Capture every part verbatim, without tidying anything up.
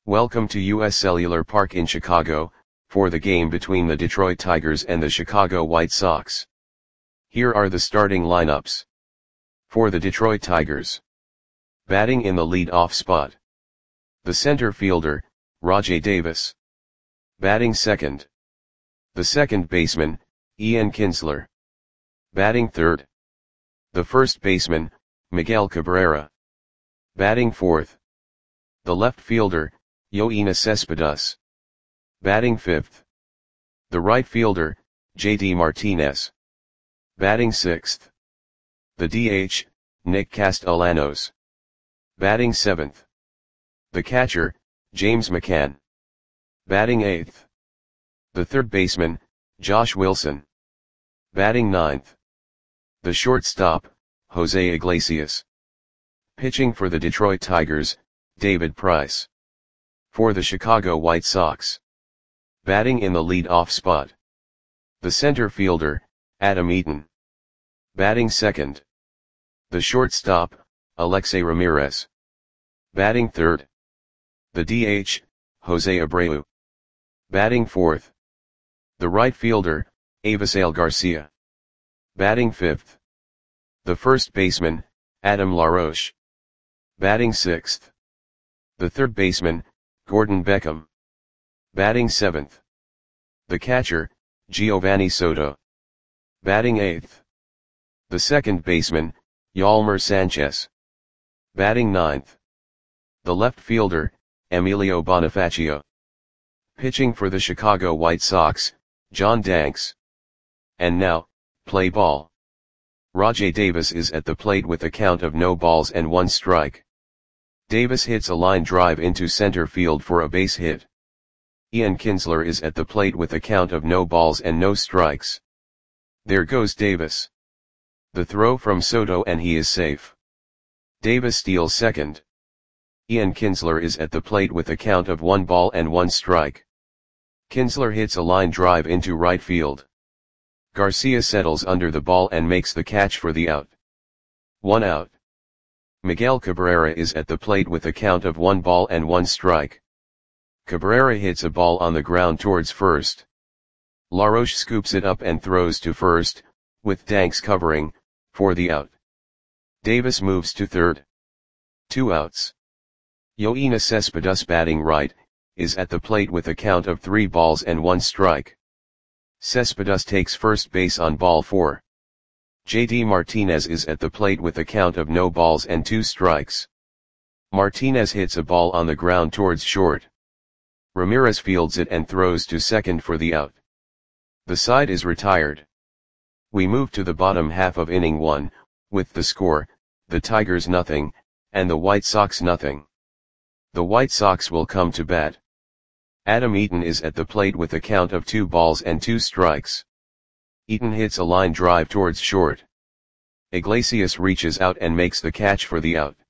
Welcome to U S Cellular Park in Chicago, for the game between the Detroit Tigers and the Chicago White Sox. Here are the starting lineups. For the Detroit Tigers. Batting in the lead-off spot. The center fielder, Rajai Davis. Batting second. The second baseman, Ian Kinsler. Batting third. The first baseman, Miguel Cabrera. Batting fourth. The left fielder, Yoenis Cespedes. Batting fifth. The right fielder, J D Martinez. Batting sixth. The D H, Nick Castellanos. Batting seventh. The catcher, James McCann. Batting eighth. The third baseman, Josh Wilson. Batting ninth. The shortstop, Jose Iglesias. Pitching for the Detroit Tigers, David Price. For the Chicago White Sox. Batting in the lead-off spot. The center fielder, Adam Eaton. Batting second. The shortstop, Alexei Ramirez. Batting third. The D H, Jose Abreu. Batting fourth. The right fielder, Avisail Garcia. Batting fifth. The first baseman, Adam LaRoche. Batting sixth. The third baseman, Gordon Beckham. Batting seventh. The catcher, Giovanni Soto. Batting eighth. The second baseman, Yolmer Sanchez. Batting ninth. The left fielder, Emilio Bonifacio. Pitching for the Chicago White Sox, John Danks. And now, play ball. Rajai Davis is at the plate with a count of no balls and one strike. Davis hits a line drive into center field for a base hit. Ian Kinsler is at the plate with a count of no balls and no strikes. There goes Davis. The throw from Soto and he is safe. Davis steals second. Ian Kinsler is at the plate with a count of one ball and one strike. Kinsler hits a line drive into right field. Garcia settles under the ball and makes the catch for the out. One out. Miguel Cabrera is at the plate with a count of one ball and one strike. Cabrera hits a ball on the ground towards first. LaRoche scoops it up and throws to first, with Danks covering, for the out. Davis moves to third. Two outs. Yoenis Cespedes, batting right, is at the plate with a count of three balls and one strike. Cespedes takes first base on ball four. J D Martinez is at the plate with a count of no balls and two strikes. Martinez hits a ball on the ground towards short. Ramirez fields it and throws to second for the out. The side is retired. We move to the bottom half of inning one, with the score, the Tigers nothing, and the White Sox nothing. The White Sox will come to bat. Adam Eaton is at the plate with a count of two balls and two strikes. Eaton hits a line drive towards short. Iglesias reaches out and makes the catch for the out.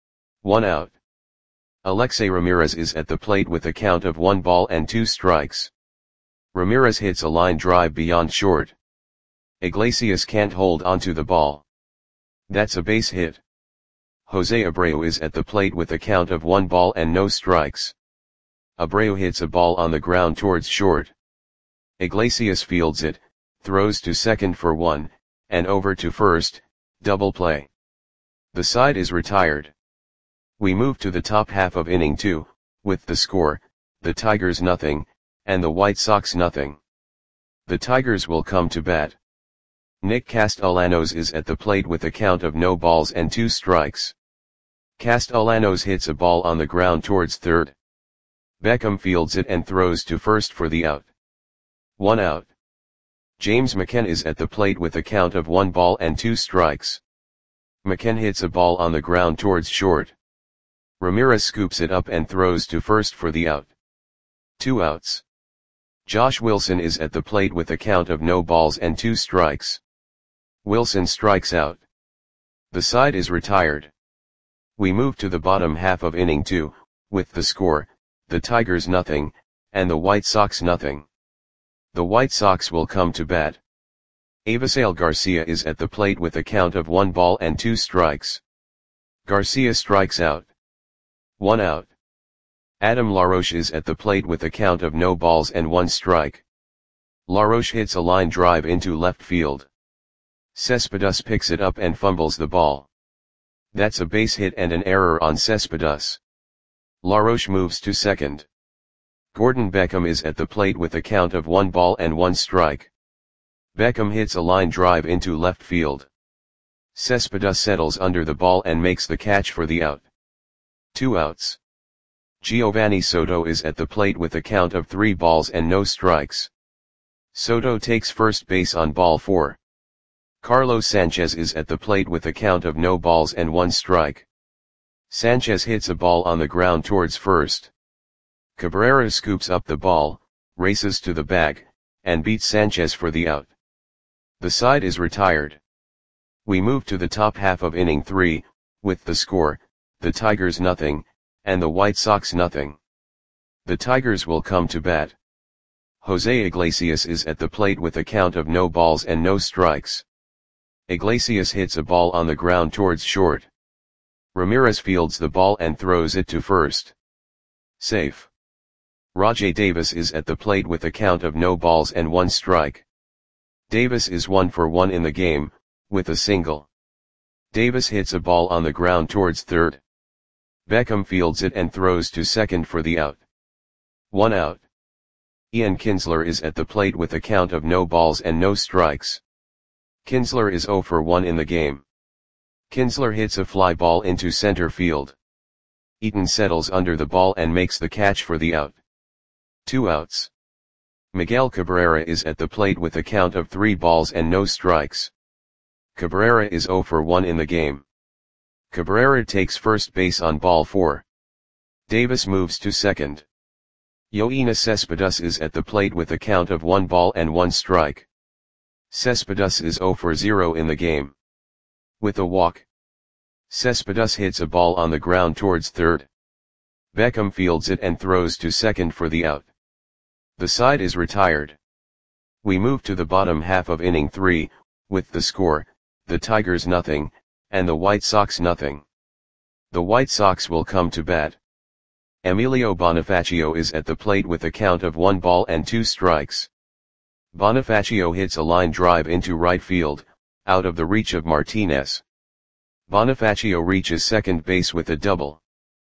One out. Alexei Ramirez is at the plate with a count of one ball and two strikes. Ramirez hits a line drive beyond short. Iglesias can't hold onto the ball. That's a base hit. Jose Abreu is at the plate with a count of one ball and no strikes. Abreu hits a ball on the ground towards short. Iglesias fields it, throws to second for one, and over to first, double play. The side is retired. We move to the top half of inning two, with the score, the Tigers nothing, and the White Sox nothing. The Tigers will come to bat. Nick Castellanos is at the plate with a count of no balls and two strikes. Castellanos hits a ball on the ground towards third. Beckham fields it and throws to first for the out. One out. James McCann is at the plate with a count of one ball and two strikes. McCann hits a ball on the ground towards short. Ramirez scoops it up and throws to first for the out. Two outs. Josh Wilson is at the plate with a count of no balls and two strikes. Wilson strikes out. The side is retired. We move to the bottom half of inning two, with the score, the Tigers nothing, and the White Sox nothing. The White Sox will come to bat. Avisail Garcia is at the plate with a count of one ball and two strikes. Garcia strikes out. One out. Adam LaRoche is at the plate with a count of no balls and one strike. LaRoche hits a line drive into left field. Cespedes picks it up and fumbles the ball. That's a base hit and an error on Cespedes. LaRoche moves to second. Gordon Beckham is at the plate with a count of one ball and one strike. Beckham hits a line drive into left field. Cespedes settles under the ball and makes the catch for the out. Two outs. Giovanni Soto is at the plate with a count of three balls and no strikes. Soto takes first base on ball four. Carlos Sanchez is at the plate with a count of no balls and one strike. Sanchez hits a ball on the ground towards first. Cabrera scoops up the ball, races to the bag, and beats Sanchez for the out. The side is retired. We move to the top half of inning three, with the score, the Tigers nothing, and the White Sox nothing. The Tigers will come to bat. Jose Iglesias is at the plate with a count of no balls and no strikes. Iglesias hits a ball on the ground towards short. Ramirez fields the ball and throws it to first. Safe. Rajai Davis is at the plate with a count of no balls and one strike. Davis is one for one in the game, with a single. Davis hits a ball on the ground towards third. Beckham fields it and throws to second for the out. One out. Ian Kinsler is at the plate with a count of no balls and no strikes. Kinsler is zero for one in the game. Kinsler hits a fly ball into center field. Eaton settles under the ball and makes the catch for the out. Two outs. Miguel Cabrera is at the plate with a count of three balls and no strikes. Cabrera is zero for one in the game. Cabrera takes first base on ball four. Davis moves to second. Yoenis Cespedes is at the plate with a count of one ball and one strike. Cespedes is zero for zero in the game. With a walk. Cespedes hits a ball on the ground towards third. Beckham fields it and throws to second for the out. The side is retired. We move to the bottom half of inning three, with the score, the Tigers nothing, and the White Sox nothing. The White Sox will come to bat. Emilio Bonifacio is at the plate with a count of one ball and two strikes. Bonifacio hits a line drive into right field, out of the reach of Martinez. Bonifacio reaches second base with a double.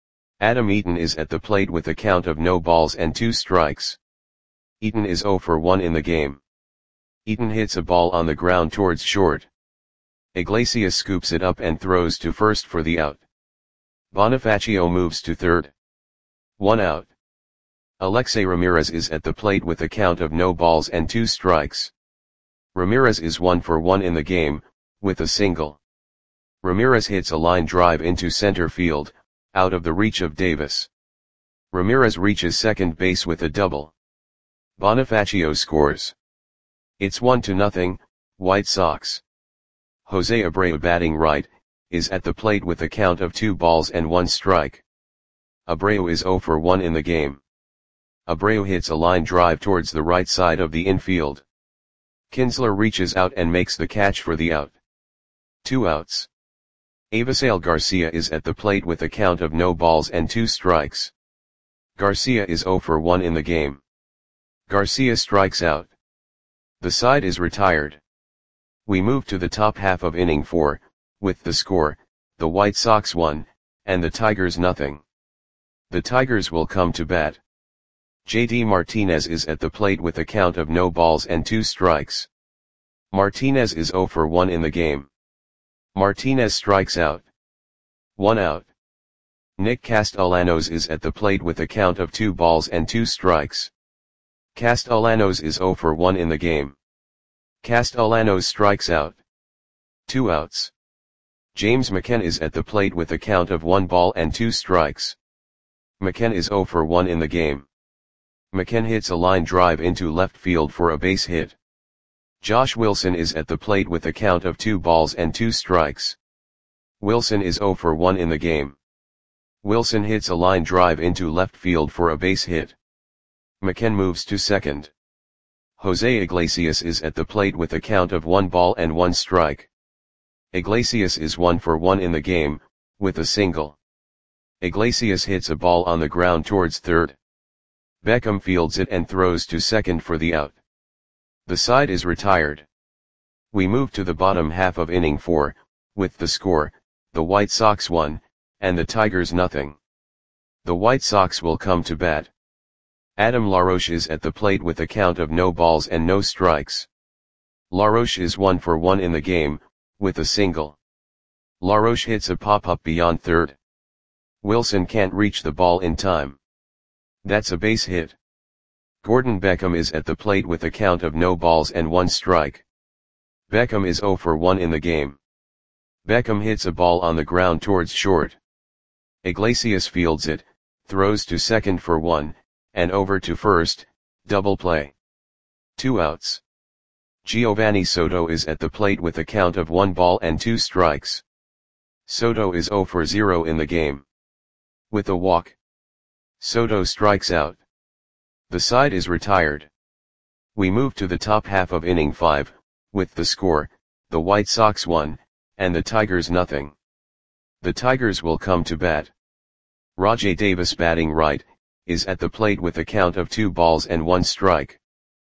Adam Eaton is at the plate with a count of no balls and two strikes. Eaton is zero for one in the game. Eaton hits a ball on the ground towards short. Iglesias scoops it up and throws to first for the out. Bonifacio moves to third. One out. Alexei Ramirez is at the plate with a count of no balls and two strikes. Ramirez is one for one in the game, with a single. Ramirez hits a line drive into center field, out of the reach of Davis. Ramirez reaches second base with a double. Bonifacio scores. It's one to nothing, White Sox. Jose Abreu, batting right, is at the plate with a count of two balls and one strike. Abreu is zero for one in the game. Abreu hits a line drive towards the right side of the infield. Kinsler reaches out and makes the catch for the out. Two outs. Avisail Garcia is at the plate with a count of no balls and two strikes. Garcia is zero for one in the game. Garcia strikes out. The side is retired. We move to the top half of inning four, with the score, the White Sox one, and the Tigers nothing. The Tigers will come to bat. J D Martinez is at the plate with a count of no balls and two strikes. Martinez is zero for one in the game. Martinez strikes out. One out. Nick Castellanos is at the plate with a count of two balls and two strikes. Castellanos is zero for one in the game. Castellanos strikes out. Two outs. James McCann is at the plate with a count of one ball and two strikes. McCann is zero for one in the game. McCann hits a line drive into left field for a base hit. Josh Wilson is at the plate with a count of two balls and two strikes. Wilson is zero for one in the game. Wilson hits a line drive into left field for a base hit. McCann moves to second. Jose Iglesias is at the plate with a count of one ball and one strike. Iglesias is one for one in the game, with a single. Iglesias hits a ball on the ground towards third. Beckham fields it and throws to second for the out. The side is retired. We move to the bottom half of inning four, with the score, the White Sox one, and the Tigers nothing. The White Sox will come to bat. Adam LaRoche is at the plate with a count of no balls and no strikes. LaRoche is one for one in the game, with a single. LaRoche hits a pop-up beyond third. Wilson can't reach the ball in time. That's a base hit. Gordon Beckham is at the plate with a count of no balls and one strike. Beckham is zero for one in the game. Beckham hits a ball on the ground towards short. Iglesias fields it, throws to second for one, and over to first, double play. Two outs. Giovanni Soto is at the plate with a count of one ball and two strikes. Soto is zero for zero in the game. With a walk, Soto strikes out. The side is retired. We move to the top half of inning five, with the score, the White Sox one, and the Tigers nothing. The Tigers will come to bat. Rajai Davis batting right, is at the plate with a count of two balls and one strike.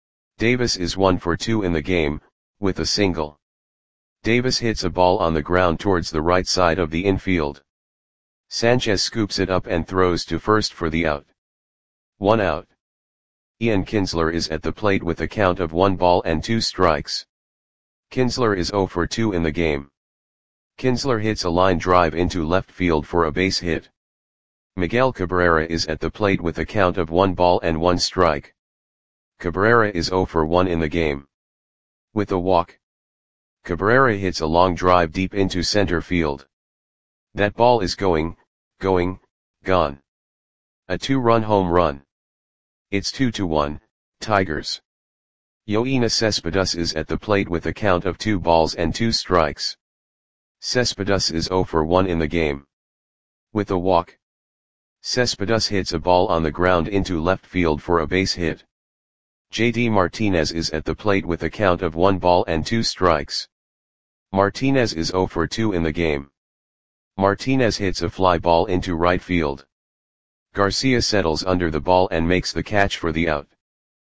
Davis is one for two in the game, with a single. Davis hits a ball on the ground towards the right side of the infield. Sanchez scoops it up and throws to first for the out. One out. Ian Kinsler is at the plate with a count of one ball and two strikes. Kinsler is zero for two in the game. Kinsler hits a line drive into left field for a base hit. Miguel Cabrera is at the plate with a count of one ball and one strike. Cabrera is zero for one in the game. With a walk, Cabrera hits a long drive deep into center field. That ball is going, going, gone. A two-run home run. It's two to one, Tigers. Yoenis Cespedes is at the plate with a count of two balls and two strikes. Cespedes is zero for one in the game. With a walk, Cespedes hits a ball on the ground into left field for a base hit. J D Martinez is at the plate with a count of one ball and two strikes. Martinez is zero for two in the game. Martinez hits a fly ball into right field. Garcia settles under the ball and makes the catch for the out.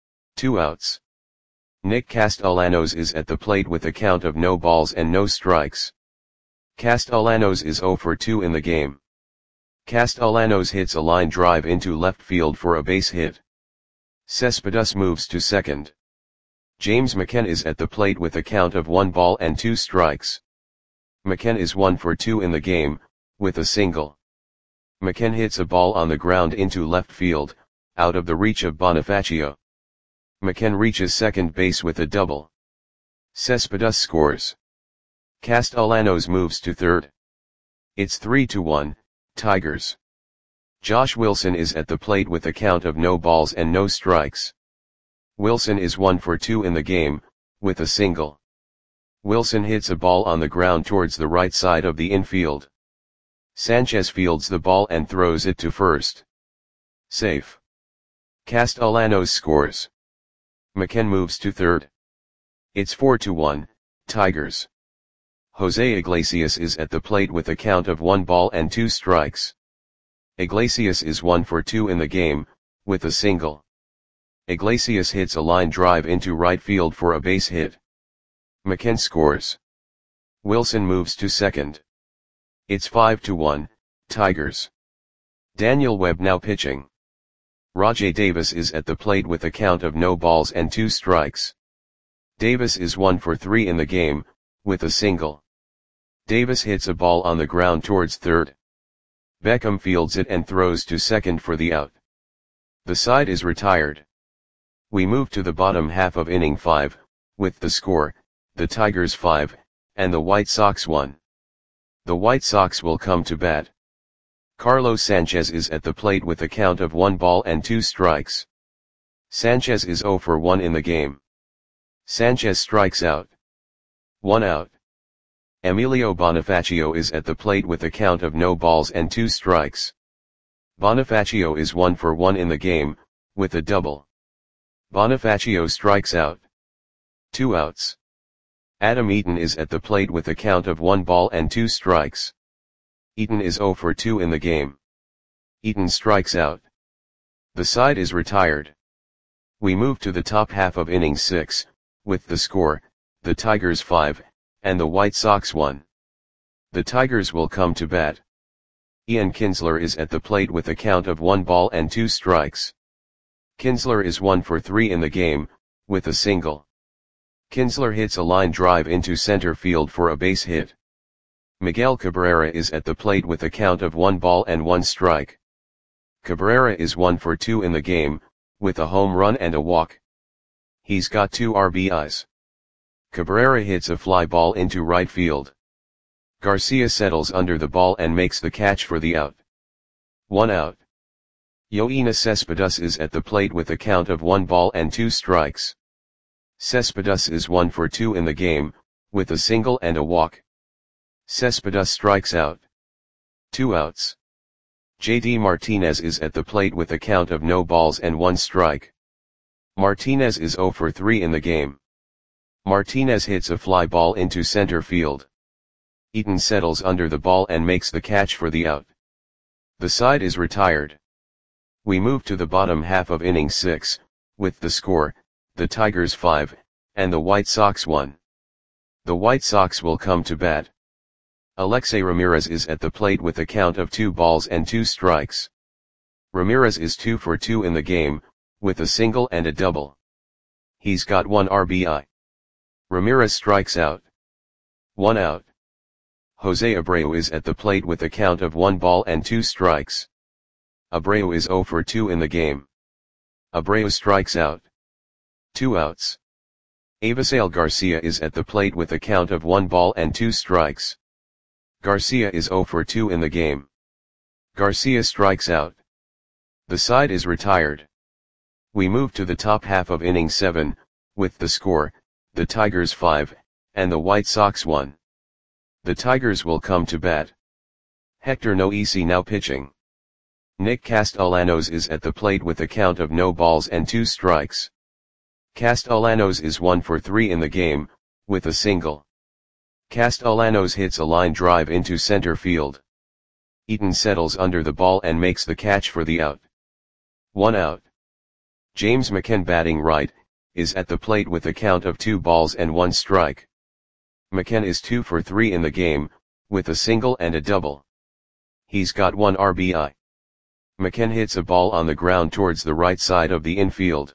Two outs. Nick Castellanos is at the plate with a count of no balls and no strikes. Castellanos is zero for two in the game. Castellanos hits a line drive into left field for a base hit. Cespedes moves to second. James McCann is at the plate with a count of one ball and two strikes. McCann is one for two in the game, with a single. McCann hits a ball on the ground into left field, out of the reach of Bonifacio. McCann reaches second base with a double. Cespedes scores. Castellanos moves to third. It's three to one, Tigers. Josh Wilson is at the plate with a count of no balls and no strikes. Wilson is one for two in the game, with a single. Wilson hits a ball on the ground towards the right side of the infield. Sanchez fields the ball and throws it to first. Safe. Castellanos scores. McCann moves to third. It's four to one, Tigers. Jose Iglesias is at the plate with a count of one ball and two strikes. Iglesias is one for two in the game, with a single. Iglesias hits a line drive into right field for a base hit. McCann scores. Wilson moves to second. It's five to one, Tigers. Daniel Webb now pitching. Rajai Davis is at the plate with a count of no balls and two strikes. Davis is one for three in the game, with a single. Davis hits a ball on the ground towards third. Beckham fields it and throws to second for the out. The side is retired. We move to the bottom half of inning five, with the score, the Tigers five, and the White Sox one. The White Sox will come to bat. Carlos Sanchez is at the plate with a count of one ball and two strikes. Sanchez is zero for one in the game. Sanchez strikes out. One out. Emilio Bonifacio is at the plate with a count of no balls and two strikes. Bonifacio is one for one in the game, with a double. Bonifacio strikes out. Two outs. Adam Eaton is at the plate with a count of one ball and two strikes. Eaton is zero for two in the game. Eaton strikes out. The side is retired. We move to the top half of inning six, with the score, the Tigers five, and the White Sox one. The Tigers will come to bat. Ian Kinsler is at the plate with a count of one ball and two strikes. Kinsler is one for three in the game, with a single. Kinsler hits a line drive into center field for a base hit. Miguel Cabrera is at the plate with a count of one ball and one strike. Cabrera is one for two in the game, with a home run and a walk. He's got two R B Is. Cabrera hits a fly ball into right field. Garcia settles under the ball and makes the catch for the out. One out. Yoenis Cespedes is at the plate with a count of one ball and two strikes. Cespedes is one for two in the game, with a single and a walk. Cespedes strikes out. Two outs. J D Martinez is at the plate with a count of no balls and one strike. Martinez is zero for three in the game. Martinez hits a fly ball into center field. Eaton settles under the ball and makes the catch for the out. The side is retired. We move to the bottom half of inning six, with the score, the Tigers five, and the White Sox one. The White Sox will come to bat. Alexei Ramirez is at the plate with a count of two balls and two strikes. Ramirez is two for two in the game, with a single and a double. He's got one R B I. Ramirez strikes out. One out. Jose Abreu is at the plate with a count of one ball and two strikes. Abreu is zero for two in the game. Abreu strikes out. Two outs. Avisail Garcia is at the plate with a count of one ball and two strikes. Garcia is zero for two in the game. Garcia strikes out. The side is retired. We move to the top half of inning seven, with the score, the Tigers five, and the White Sox one. The Tigers will come to bat. Hector Noesi now pitching. Nick Castellanos is at the plate with a count of no balls and two strikes. Castellanos is one for three in the game, with a single. Castellanos hits a line drive into center field. Eaton settles under the ball and makes the catch for the out. One out. James McCann batting right, is at the plate with a count of two balls and one strike. McCann is two for three in the game, with a single and a double. He's got one R B I. McCann hits a ball on the ground towards the right side of the infield.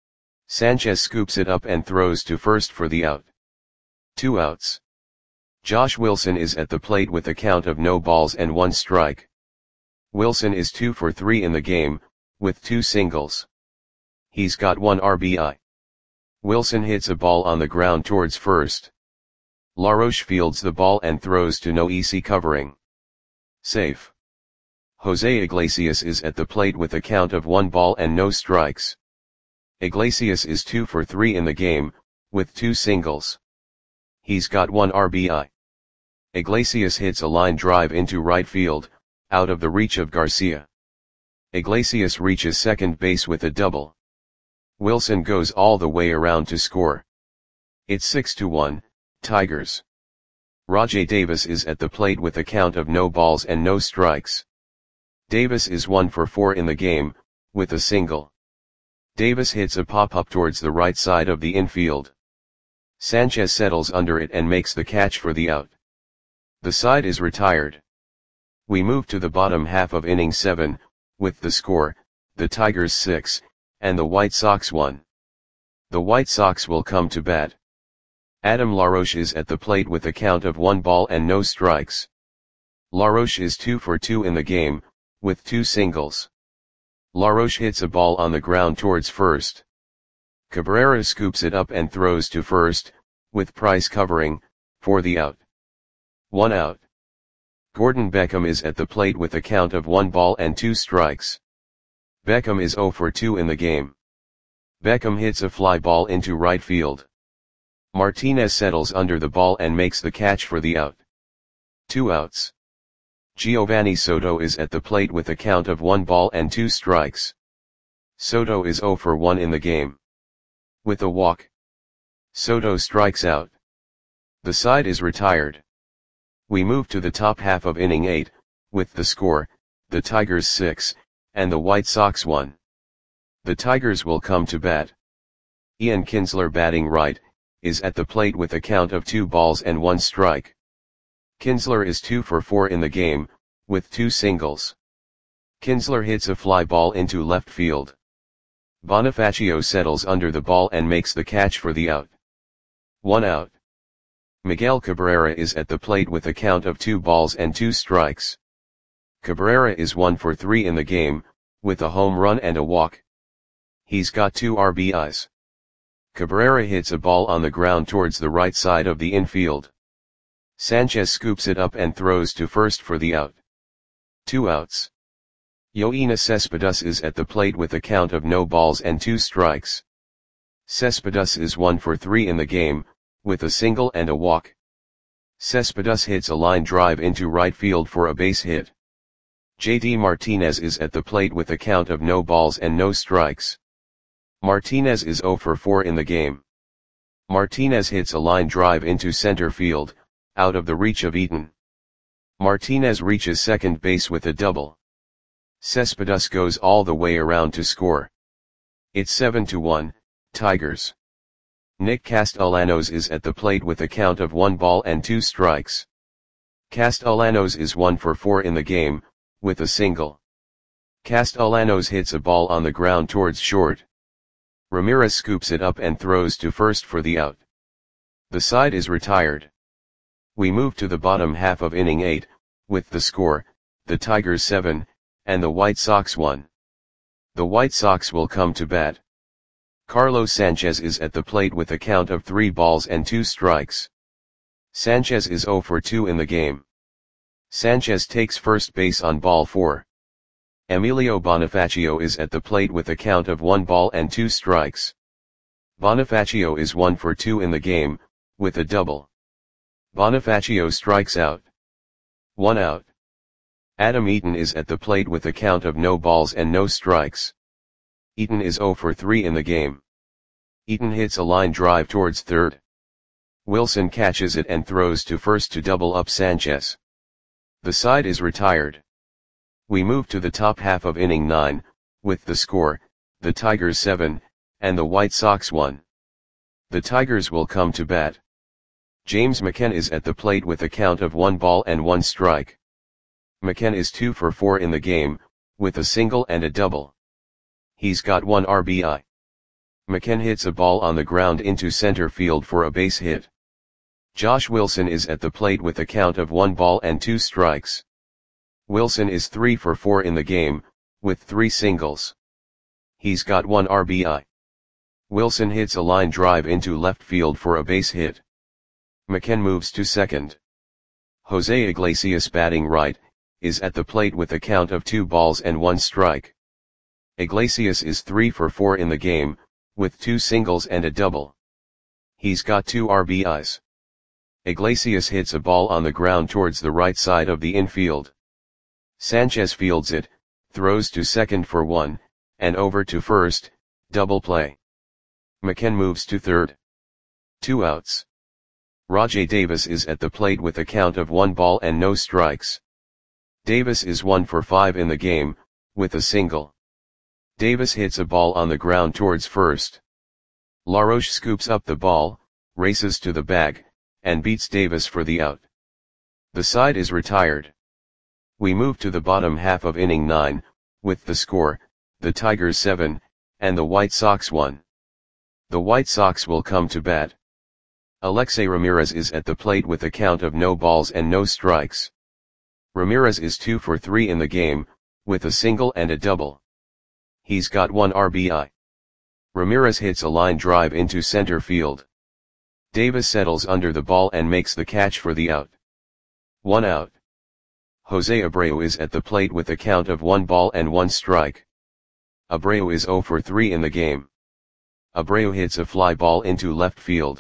Sanchez scoops it up and throws to first for the out. Two outs. Josh Wilson is at the plate with a count of no balls and one strike. Wilson is two for three in the game, with two singles. He's got one R B I. Wilson hits a ball on the ground towards first. LaRoche fields the ball and throws to Noesi covering. Safe. Jose Iglesias is at the plate with a count of one ball and no strikes. Iglesias is two for three in the game, with two singles. He's got one R B I. Iglesias hits a line drive into right field, out of the reach of Garcia. Iglesias reaches second base with a double. Wilson goes all the way around to score. It's six to one, Tigers. Rajai Davis is at the plate with a count of no balls and no strikes. Davis is one for four in the game, with a single. Davis hits a pop-up towards the right side of the infield. Sanchez settles under it and makes the catch for the out. The side is retired. We move to the bottom half of inning seven, with the score, the Tigers six, and the White Sox one. The White Sox will come to bat. Adam LaRoche is at the plate with a count of one ball and no strikes. LaRoche is two for two in the game, with two singles. LaRoche hits a ball on the ground towards first. Cabrera scoops it up and throws to first, with Price covering, for the out. One out. Gordon Beckham is at the plate with a count of one ball and two strikes. Beckham is zero for two in the game. Beckham hits a fly ball into right field. Martinez settles under the ball and makes the catch for the out. Two outs. Giovanni Soto is at the plate with a count of one ball and two strikes. Soto is zero for one in the game. With a walk. Soto strikes out. The side is retired. We move to the top half of inning eight, with the score, the Tigers six, and the White Sox one. The Tigers will come to bat. Ian Kinsler, batting right, is at the plate with a count of two balls and one strike. Kinsler is two for four in the game, with two singles. Kinsler hits a fly ball into left field. Bonifacio settles under the ball and makes the catch for the out. One out. Miguel Cabrera is at the plate with a count of two balls and two strikes. Cabrera is one for three in the game, with a home run and a walk. He's got two R B Is. Cabrera hits a ball on the ground towards the right side of the infield. Sanchez scoops it up and throws to first for the out. Two outs. Yoenis Cespedes is at the plate with a count of no balls and two strikes. Cespedes is one for three in the game, with a single and a walk. Cespedes hits a line drive into right field for a base hit. J D Martinez is at the plate with a count of no balls and no strikes. Martinez is zero for four in the game. Martinez hits a line drive into center field, out of the reach of Eaton. Martinez reaches second base with a double. Cespedes goes all the way around to score. It's seven to one, Tigers. Nick Castellanos is at the plate with a count of one ball and two strikes. Castellanos is one for four in the game, with a single. Castellanos hits a ball on the ground towards short. Ramirez scoops it up and throws to first for the out. The side is retired. We move to the bottom half of inning eight, with the score, the Tigers seven, and the White Sox one. The White Sox will come to bat. Carlos Sanchez is at the plate with a count of three balls and two strikes. Sanchez is zero for two in the game. Sanchez takes first base on ball four. Emilio Bonifacio is at the plate with a count of one ball and two strikes. Bonifacio is one for two in the game, with a double. Bonifacio strikes out. One out. Adam Eaton is at the plate with a count of no balls and no strikes. Eaton is zero for three in the game. Eaton hits a line drive towards third. Wilson catches it and throws to first to double up Sanchez. The side is retired. We move to the top half of inning nine, with the score, the Tigers seven, and the White Sox one. The Tigers will come to bat. James McCann is at the plate with a count of one ball and one strike. McCann is two for four in the game, with a single and a double. He's got one R B I. McCann hits a ball on the ground into center field for a base hit. Josh Wilson is at the plate with a count of one ball and two strikes. Wilson is three for four in the game, with three singles. He's got one R B I. Wilson hits a line drive into left field for a base hit. McCann moves to second. Jose Iglesias, batting right, is at the plate with a count of two balls and one strike. Iglesias is three for four in the game, with two singles and a double. He's got two R B Is. Iglesias hits a ball on the ground towards the right side of the infield. Sanchez fields it, throws to second for one, and over to first, double play. McCann moves to third. Two outs. Rajai Davis is at the plate with a count of one ball and no strikes. Davis is one for five in the game, with a single. Davis hits a ball on the ground towards first. LaRoche scoops up the ball, races to the bag, and beats Davis for the out. The side is retired. We move to the bottom half of inning nine, with the score, the Tigers seven, and the White Sox one. The White Sox will come to bat. Alexei Ramirez is at the plate with a count of no balls and no strikes. Ramirez is two for three in the game, with a single and a double. He's got one R B I. Ramirez hits a line drive into center field. Davis settles under the ball and makes the catch for the out. One out. Jose Abreu is at the plate with a count of one ball and one strike. Abreu is zero for three in the game. Abreu hits a fly ball into left field.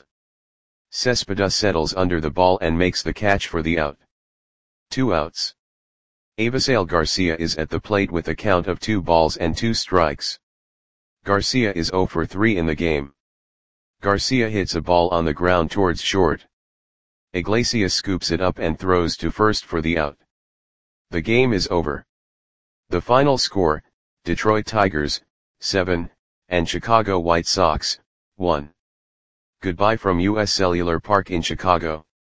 Cespedes settles under the ball and makes the catch for the out. Two outs. Avisail Garcia is at the plate with a count of two balls and two strikes. Garcia is zero for three in the game. Garcia hits a ball on the ground towards short. Iglesias scoops it up and throws to first for the out. The game is over. The final score, Detroit Tigers, seven, and Chicago White Sox, one. Goodbye from U S Cellular Park in Chicago.